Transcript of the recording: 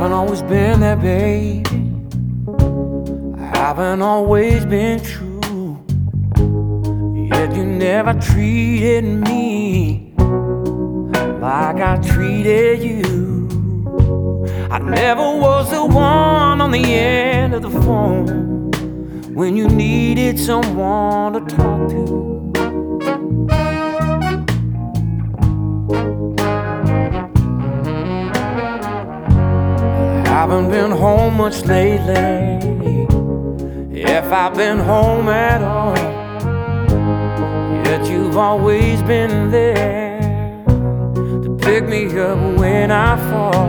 haven't always been there, baby. I haven't always been true. Yet you never treated me like I treated you. I never was the one on the end of the phone when you needed someone to talk to. I haven't been home much lately, if I've been home at all. Yet you've always been there to pick me up when I fall.